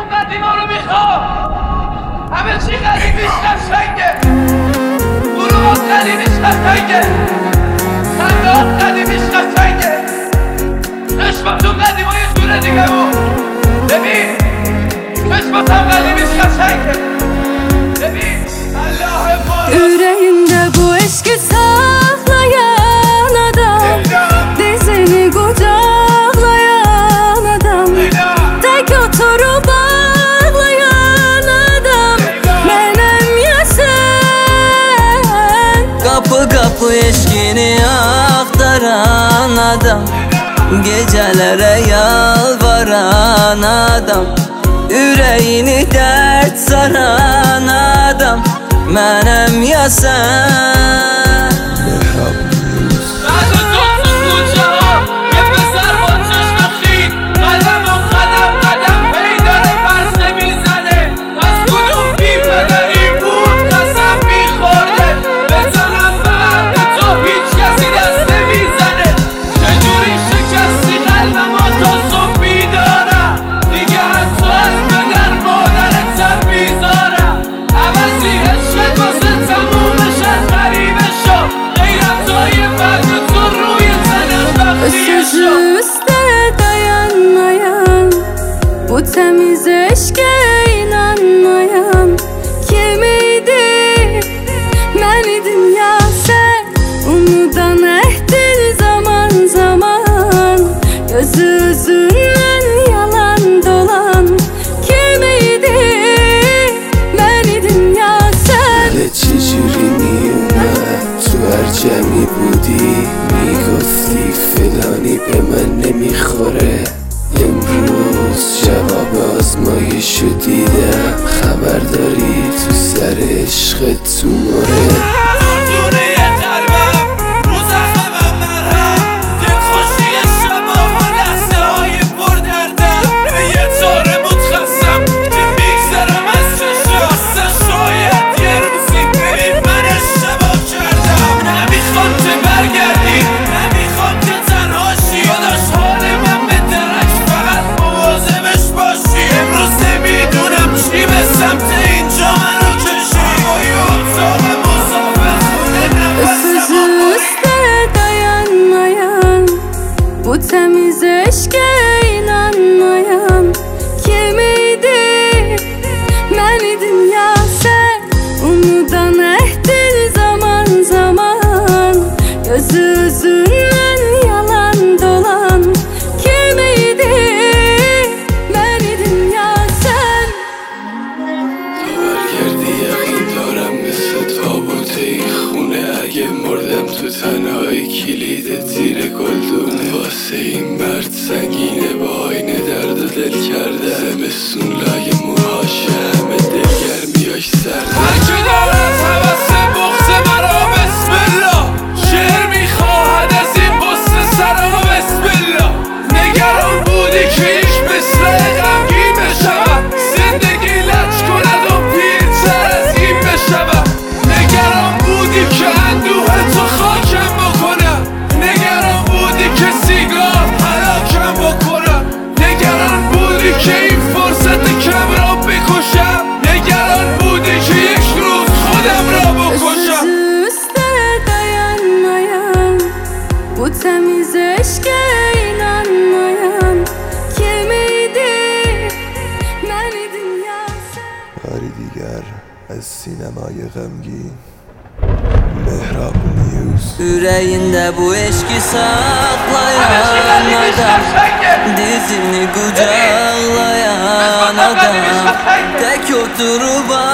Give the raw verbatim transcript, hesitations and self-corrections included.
قدیما رو میخوام. همه چی قدیمیش قشنگه، گروهات قدیمیش قشنگه، صندوق قدیمیش قشنگه، چشماتون قدیمای جوره دیگه بود. ببین چشماتم قدیمیش قشنگه. ببین الله بالا yüreğimde bu eşki saklayan adam, dizini kucaklayan adam, tek oturup ağlayan adam, benim ya sen. Kapı kapı eşkini aktaran adam, gecelere yalvaran adam, yüreğini dert saran adam, benim ya sen. Bu temiz eşke inanmayan kim idi? Ben idim ya sen. Unudan ehdin zaman zaman, gözü üzünden yalan dolan kim idi? Ben idim ya sen. حالا چجوری میومد تو هر جمعی بودی میگفتی فلانی به من نمیخوره، امروز جواب آزمایشو دیدم، خبر داری تو سر عشقت تو مره. Bu temiz eşke inanmayan kim idi? Ben idim ya sen. Unudan ehdin zaman zaman, gözü üzünden yalan dolan kim idi? Ben idim ya sen. برگردی یقین دارم مثل تابوت این خونه، اگه مردم تو تنهایی کلید زیر گلدونه، واسه این مرد سنگینه با آینه درد و دل کرده، زمستون لای موهاش همه دلگرمیاش سرده. هرکی دارد حوث بغض مرا بسم الله، شعر میخواهد از این بست سرا بسم الله. نگران بودی که ایش مثل غمگین بشود، زندگی لج کند و پیرتر از این بشود. نگران بودی که اندوه تو خاکم بکنم، نگران بودی که سیگار هلاکم بکنم، نگران بودی که این فرصت کم را بکشم، نگران بودی که یک روز خودم را بکشم. Üste dayanmayan, bu temiz eşke inanmayan kim idi? Ben idim ya sen. باری دیگر از سینمای غمگین مهراب نیوز. Yüreğinde bu eşki saklayan adam, dizini kucaklayan adam, tek oturup